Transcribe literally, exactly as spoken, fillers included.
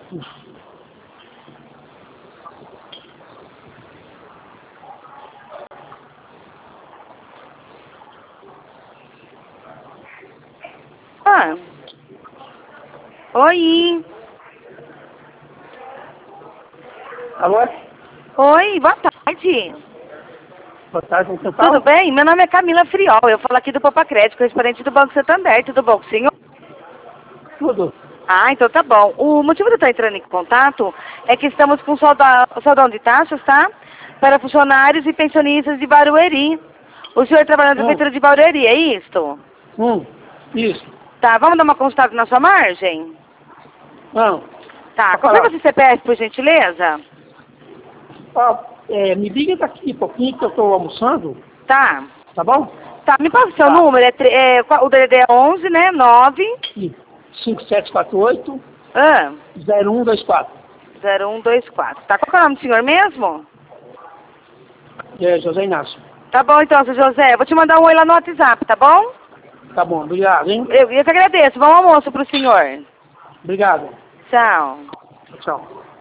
Ah. Oi. Alô? Oi, boa tarde. Boa tarde, você fala? Tudo bem? Meu nome é Camila Friol. Eu falo aqui do Popa Crédito, correspondente do Banco Santander. Tudo bom com o senhor? Tudo. Ah, então tá bom. O motivo de eu estar entrando em contato é que estamos com solda- soldão de taxas, tá? Para funcionários e pensionistas de Barueri. O senhor trabalha na Hum. prefeitura de Barueri, é isso? Hum, isso. Tá, vamos dar uma consultada na sua margem? Não. Tá, Pode confirma falar. seu C P F, por gentileza? Ó, é, me liga daqui um pouquinho que eu estou almoçando, Tá. tá bom? Tá, me passa o seu Tá. número, é, tre- é, qual- o D D D é onze, né? nove Aqui. cinco sete quatro oito, ah, zero um dois quatro. zero um dois quatro. Tá, qual que é o nome do senhor mesmo? É, José Inácio. Tá bom então, seu José. Eu vou te mandar um oi lá no WhatsApp, tá bom? Tá bom, obrigado, hein? Eu, eu que agradeço. Bom almoço pro senhor. Obrigado. Tchau. Tchau.